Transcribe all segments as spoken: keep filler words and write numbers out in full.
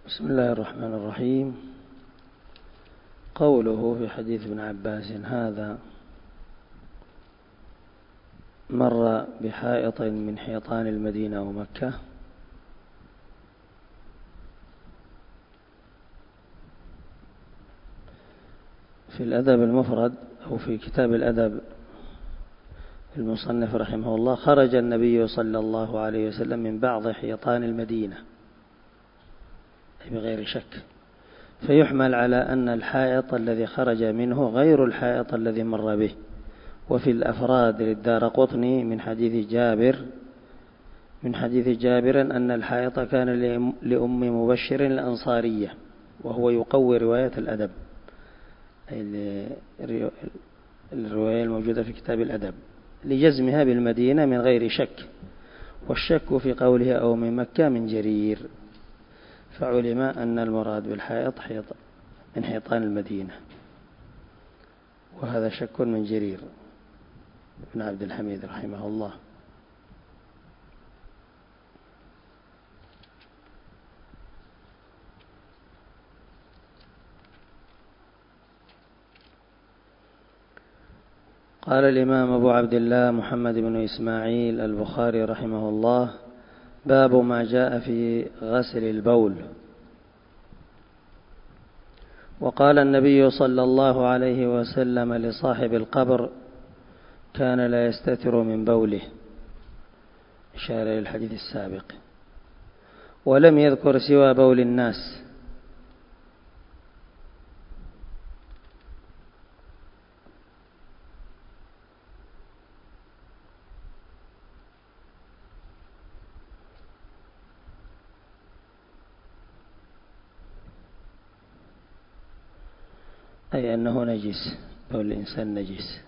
بسم الله الرحمن الرحيم. قوله في حديث ابن عباس هذا مر بحائط من حيطان المدينة ومكة، في الأدب المفرد أو في كتاب الأدب المصنف رحمه الله: خرج النبي صلى الله عليه وسلم من بعض حيطان المدينة، أي بغير شك، فيحمل على أن الحائط الذي خرج منه غير الحائط الذي مر به. وفي الأفراد للدارقطني من حديث جابر من حديث جابر أن الحائط كان لأم مبشر الأنصارية، وهو يقوي رواية الأدب، أي الرواية الموجودة في كتاب الأدب، لجزمها بالمدينة من غير شك، والشك في قوله أو من مكة من جرير، فعلم أن المراد بالحائط حيط من حيطان المدينة، وهذا شك من جرير بن عبد الحميد رحمه الله. قال الإمام أبو عبد الله محمد بن إسماعيل البخاري رحمه الله: باب ما جاء في غسل البول. وقال النبي صلى الله عليه وسلم لصاحب القبر: كان لا يستتر من بوله، إشارة للحديث السابق، ولم يذكر سوى بول الناس. أي أنه نجس، بول الإنسان نجس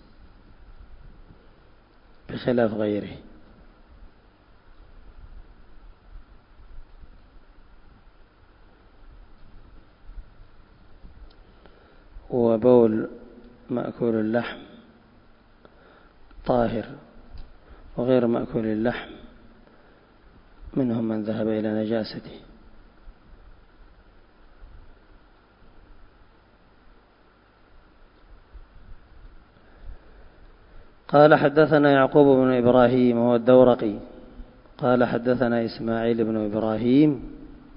بخلاف غيره. وبول مأكول اللحم طاهر، وغير مأكول اللحم منهم من ذهب إلى نجاسته. قال حدثنا يعقوب بن إبراهيم هو الدورقي قال حدثنا إسماعيل بن إبراهيم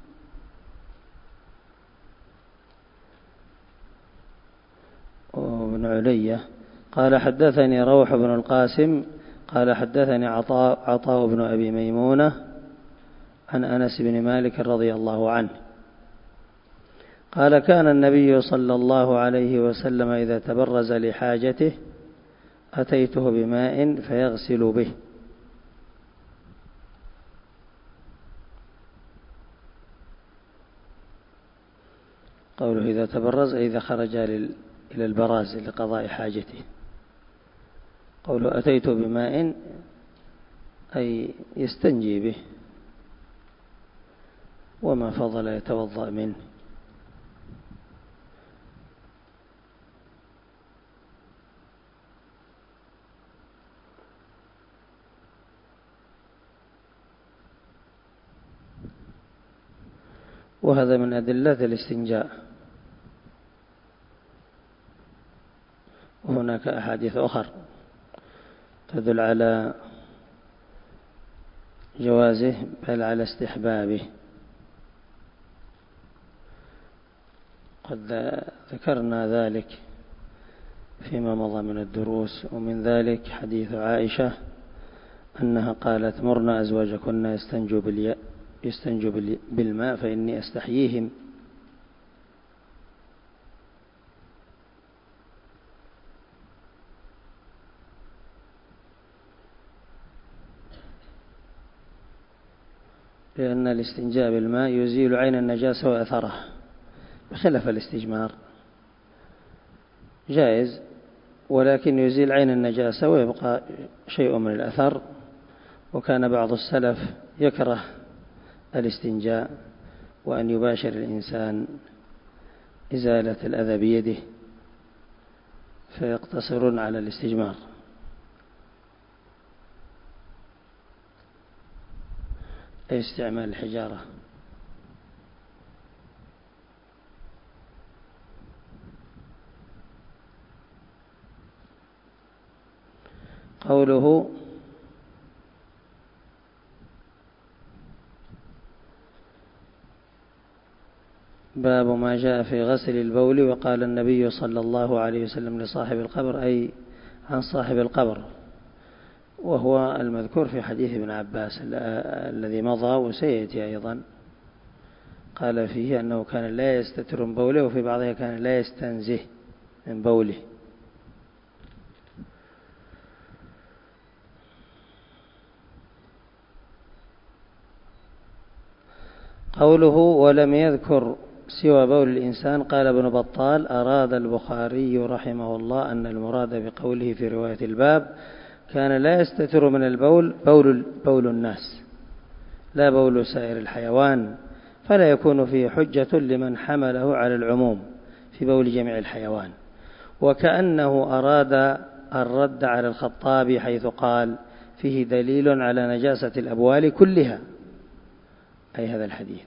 وابن علية قال حدثني روح بن القاسم قال حدثني عطاء, عطاء بن أبي ميمونة عن أنس بن مالك رضي الله عنه قال: كان النبي صلى الله عليه وسلم إذا تبرز لحاجته أتيته بماء فيغسل به. قوله إذا تبرز أي إذا خرج إلى البراز لقضاء حاجته. قوله أتيته بماء أي يستنجي به، وما فضل يتوضأ منه. وهذا من أدلة الاستنجاء. وهناك أحاديث أخرى تدل على جوازه بل على استحبابه. قد ذكرنا ذلك فيما مضى من الدروس، ومن ذلك حديث عائشة أنها قالت: مرنا أزواجكن يستنجوا بالياء يستنجوا بالماء فإني أستحييهم. لأن الاستنجاء بالماء يزيل عين النجاسة وأثرها، بخلاف الاستجمار جائز، ولكن يزيل عين النجاسة ويبقى شيء من الأثر. وكان بعض السلف يكره الاستنجاء وأن يباشر الإنسان إزالة الأذى بيده، فيقتصرون على الاستجمار. أي استعمال الحجارة. قوله باب ما جاء في غسل البول. وقال النبي صلى الله عليه وسلم لصاحب القبر، أي عن صاحب القبر، وهو المذكور في حديث ابن عباس الذي مضى وسيأتي أيضا. قال فيه أنه كان لا يستتر من بوله، وفي بعضها كان لا يستنزه من بوله. قوله ولم يذكر سوى بول الإنسان، قال ابن بطال أراد البخاري رحمه الله أن المراد بقوله في رواية الباب كان لا يستتر من البول بول, بول الناس لا بول سائر الحيوان، فلا يكون فيه حجة لمن حمله على العموم في بول جميع الحيوان. وكأنه أراد الرد على الخطابي حيث قال فيه دليل على نجاسة الأبوال كلها، أي هذا الحديث.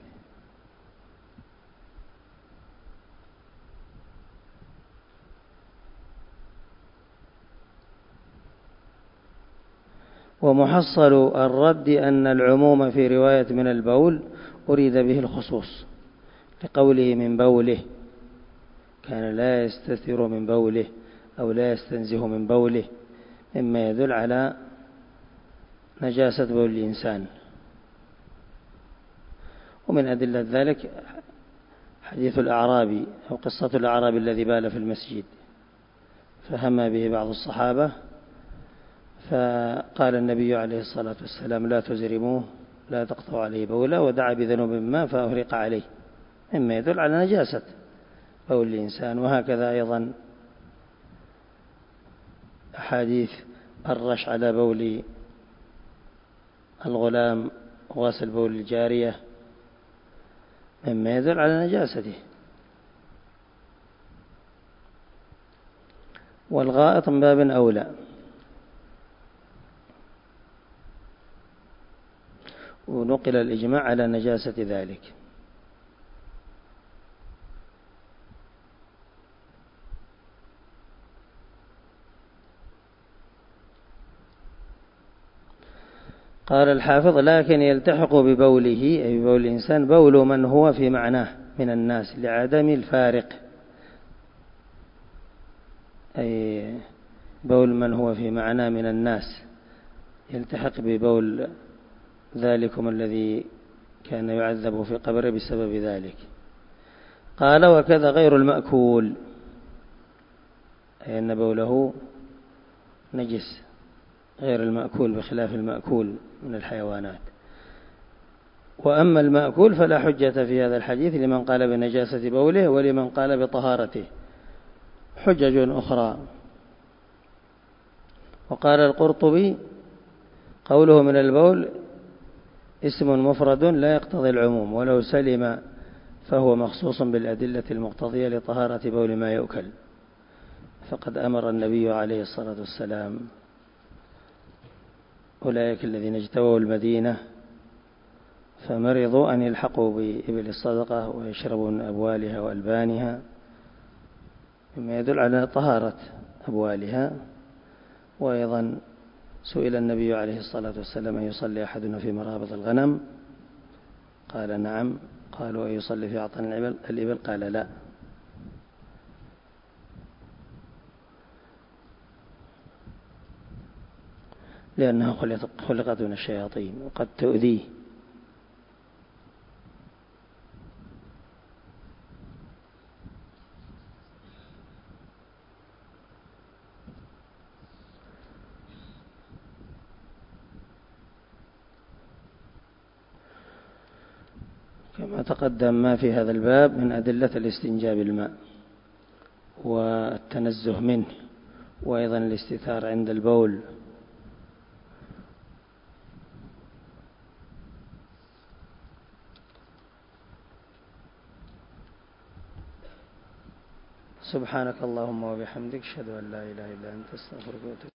ومحصل الرد أن العموم في رواية من البول أريد به الخصوص، لقوله من بوله، كان لا يستتر من بوله أو لا يستنزه من بوله، مما يدل على نجاسة بول الإنسان. ومن أدلة ذلك حديث الأعرابي أو قصة الأعرابي الذي بال في المسجد فهم به بعض الصحابة، فقال النبي عليه الصلاة والسلام لا تزرموه لا تقطعوا عليه بولا، ودعا بذنوب ما فأهرق عليه، مما يدل على نجاسة بول الإنسان. وهكذا أيضا أحاديث الرش على بول الغلام وغسل بول الجارية، مما يدل على نجاسته. والغائط من باب أولى. ونقل الإجماع على نجاسة ذلك. قال الحافظ لكن يلتحق ببوله أي ببول الإنسان بول من هو في معناه من الناس لعدم الفارق، أي بول من هو في معناه من الناس يلتحق ببول ذلكم الذي كان يعذب في قبره بسبب ذلك. قال وكذا غير المأكول، أي أن بوله نجس غير المأكول بخلاف المأكول من الحيوانات. وأما المأكول فلا حجة في هذا الحديث لمن قال بنجاسة بوله ولمن قال بطهارته حجج أخرى. وقال القرطبي قوله من البول اسم مفرد لا يقتضي العموم، ولو سلم فهو مخصوص بالأدلة المقتضية لطهارة بول ما يؤكل. فقد أمر النبي عليه الصلاة والسلام أولئك الذين اجتووا المدينة فمرضوا أن يلحقوا بإبل الصدقة ويشربوا من أبوالها وألبانها، مما يدل على طهارة أبوالها. وأيضا سئل النبي عليه الصلاة والسلام أن يصلي أحدنا في مرابض الغنم؟ قال نعم. قالوا أن يصلي في أعطان الإبل؟ قال لا. لأنها خلقت من الشياطين وقد تؤذيه. كما تقدم ما في هذا الباب من أدلة الاستنجاء بالماء والتنزه منه، وأيضا الاستثار عند البول. سبحانك اللهم وبحمدك أشهد أن لا إله إلا أنت أستغفرك وأتوب إليك.